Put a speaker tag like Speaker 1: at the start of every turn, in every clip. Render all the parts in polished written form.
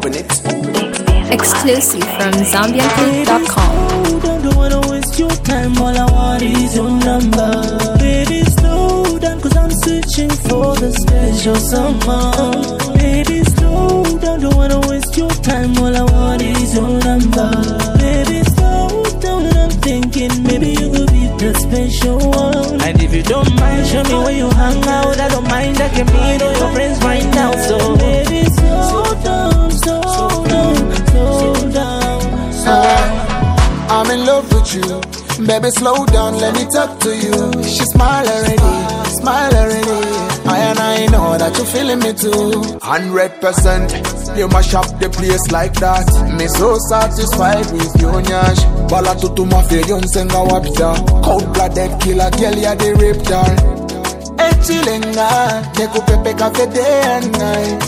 Speaker 1: open it.
Speaker 2: Exclusive from ZambianClick.com.
Speaker 3: Don't wanna waste your time, all I want is your number. Baby, slow down, cause I'm searching for the special someone. Baby, slow down, don't wanna waste your time, all I want is your number. Baby, slow down, I'm thinking maybe you could be the special one. And if you don't mind, show me where you hang out. I don't mind, I can meet all your friends right now. So baby, slow down, slow down, slow down, slow down.
Speaker 1: I'm in love with you. Baby, slow down, let me talk to you. She smile already, smile already. I know that you're feeling me too. 100%, you mash up the place like that. Me so satisfied with you, Nyash. Bala tutu mafia, yon senga wapita. Cold-blooded killer, girl, ya the rape doll. Echilenga, nekupepe cafe day and night.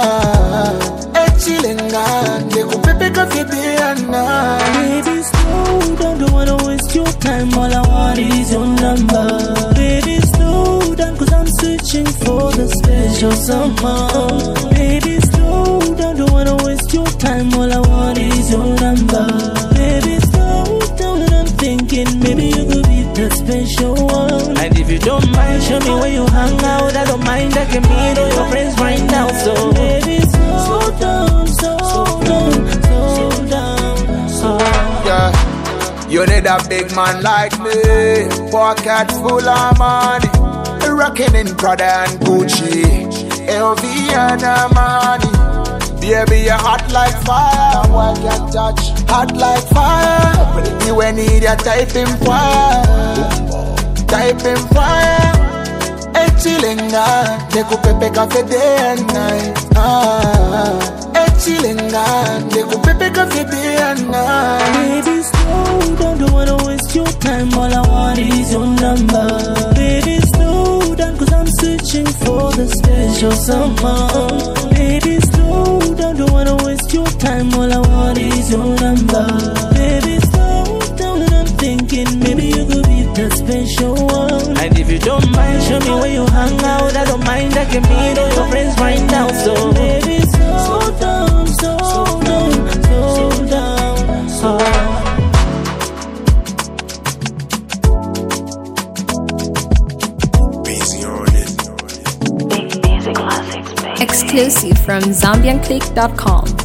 Speaker 1: Echilenga, nekupepe cafe day and night.
Speaker 3: Baby, slow down, don't wanna waste your time. All I want is your number. Baby, slow down, cause I'm searching for the special someone. Baby, slow down, don't wanna waste your time. All I want is your number. Baby, slow down, I'm thinking maybe you could be the special one. And if you don't mind, show me where you hang out. I don't mind, I can meet all your friends right now. So baby, slow down, slow down, slow down, slow down.
Speaker 1: Yeah. You need a big man like me, pocket full of money, rocking in Prada and Gucci, LV and Armani. Baby, you're hot like fire, no one can touch, hot like fire. You will need your type in fire, type in fire. Echilenga, nekupepe cafe day and night. Echilenga, nekupepe cafe day and night.
Speaker 3: Baby, slow down, don't wanna waste your time. All I want is your number. Baby, slow down, cause I'm searching for the special someone. Baby, slow down, don't wanna waste your time. All I want is your number. Baby, slow down, I'm thinking maybe you could be the special one. And if you don't mind, show me where you hang out. I don't mind, I can meet all your friends right now. So baby, slow down, slow down, slow down, slow down.
Speaker 2: Exclusive from ZambianClick.com.